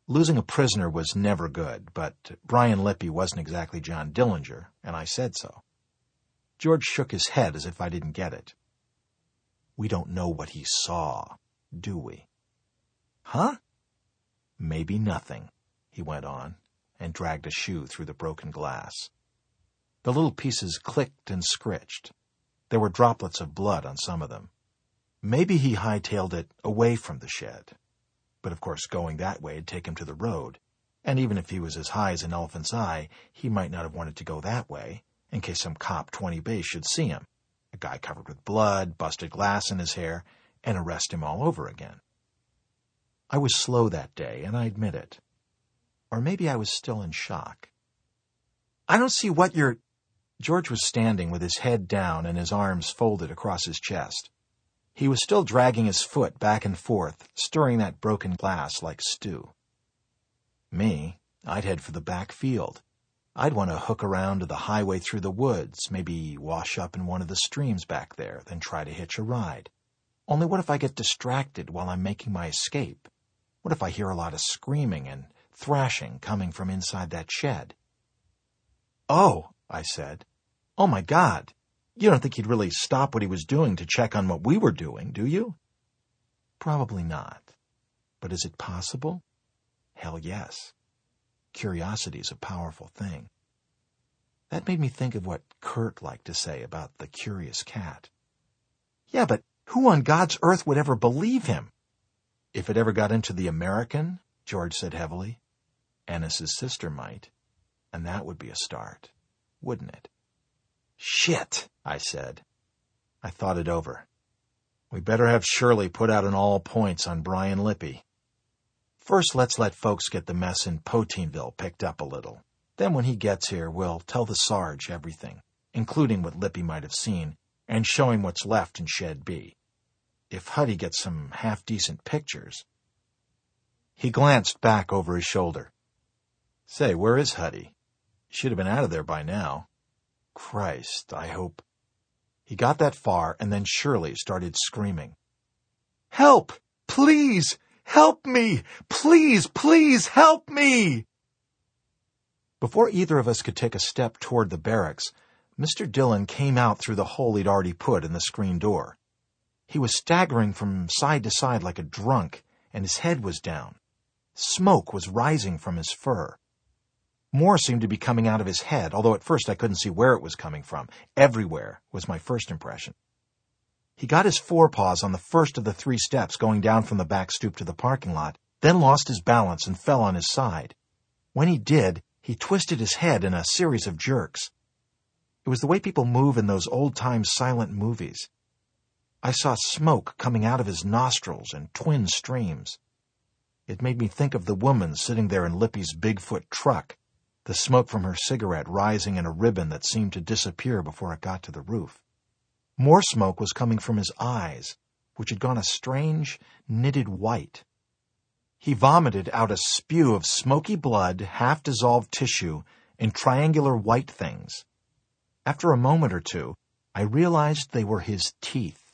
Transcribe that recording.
Losing a prisoner was never good, but Brian Lippy wasn't exactly John Dillinger, and I said so. George shook his head as if I didn't get it. We don't know what he saw, do we? Huh? Maybe nothing, he went on, and dragged a shoe through the broken glass. The little pieces clicked and scritched. There were droplets of blood on some of them. Maybe he hightailed it away from the shed. But of course going that way would take him to the road, and even if he was as high as an elephant's eye, he might not have wanted to go that way, in case some cop 20 base should see him, a guy covered with blood, busted glass in his hair, and arrest him all over again. I was slow that day, and I admit it. Or maybe I was still in shock. I don't see what you're... George was standing with his head down and his arms folded across his chest. He was still dragging his foot back and forth, stirring that broken glass like stew. Me, I'd head for the back field. I'd want to hook around to the highway through the woods, maybe wash up in one of the streams back there, then try to hitch a ride. Only what if I get distracted while I'm making my escape? What if I hear a lot of screaming and thrashing coming from inside that shed? Oh, I said. Oh, my God. You don't think he'd really stop what he was doing to check on what we were doing, do you? Probably not. But is it possible? Hell, yes. Curiosity's a powerful thing. That made me think of what Kurt liked to say about the curious cat. Yeah, but who on God's earth would ever believe him? If it ever got into the American, George said heavily, Ennis's sister might, and that would be a start, wouldn't it? Shit, I said. I thought it over. We better have Shirley put out an all points on Brian Lippy. First, let's let folks get the mess in Poteenville picked up a little. Then when he gets here, we'll tell the Sarge everything, including what Lippy might have seen, and show him what's left in Shed B. If Huddy gets some half-decent pictures... He glanced back over his shoulder. Say, where is Huddy? He should have been out of there by now. Christ, I hope... He got that far, and then Shirley started screaming. Help! Please! Help me! Please, please help me! Before either of us could take a step toward the barracks, Mr. Dillon came out through the hole he'd already put in the screen door. He was staggering from side to side like a drunk, and his head was down. Smoke was rising from his fur. More seemed to be coming out of his head, although at first I couldn't see where it was coming from. Everywhere was my first impression. He got his forepaws on the first of the 3 steps going down from the back stoop to the parking lot, then lost his balance and fell on his side. When he did, he twisted his head in a series of jerks. It was the way people move in those old-time silent movies. I saw smoke coming out of his nostrils in twin streams. It made me think of the woman sitting there in Lippy's Bigfoot truck, the smoke from her cigarette rising in a ribbon that seemed to disappear before it got to the roof. More smoke was coming from his eyes, which had gone a strange, knitted white. He vomited out a spew of smoky blood, half-dissolved tissue, and triangular white things. After a moment or two, I realized they were his teeth.